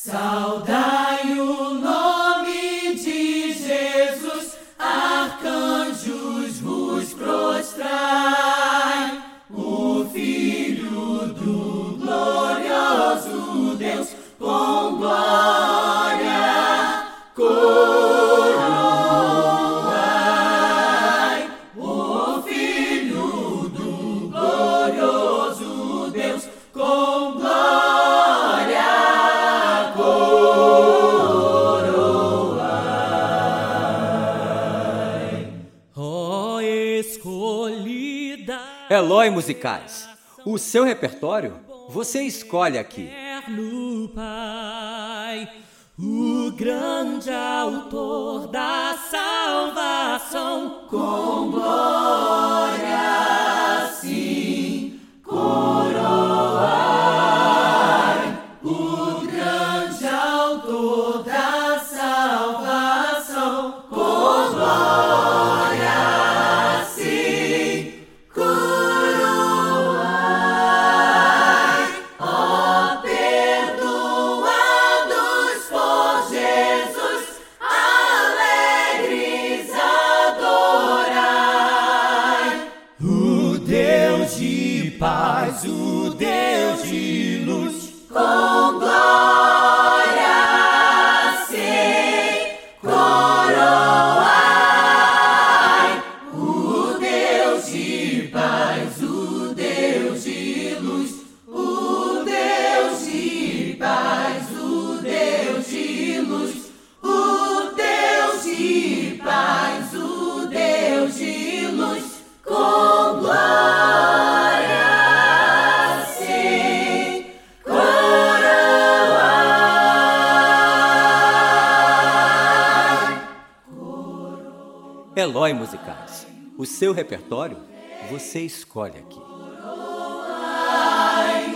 Saudai o nome de Jesus, arcanjos vos prostrai, o Filho do glorioso Deus com glória coroai, o Filho do glorioso Deus com glória coroai. Ó escolhida, Eloy Musicais. O seu repertório você escolhe aqui. eterno Pai, o grande autor da salvação, Com glória sim coroai, o grande autor da salvação, com glória sim coroai, ó perdoados por Jesus, alegres adorai, o Deus de paz, o Deus de luz, com glória sim coroai, o Deus de paz, o Deus de luz, o Deus de paz, o Deus de luz, o Deus de paz, o Deus de luz, com glória sim coroai. Eloy Musicais. O seu repertório você escolhe aqui. Ai,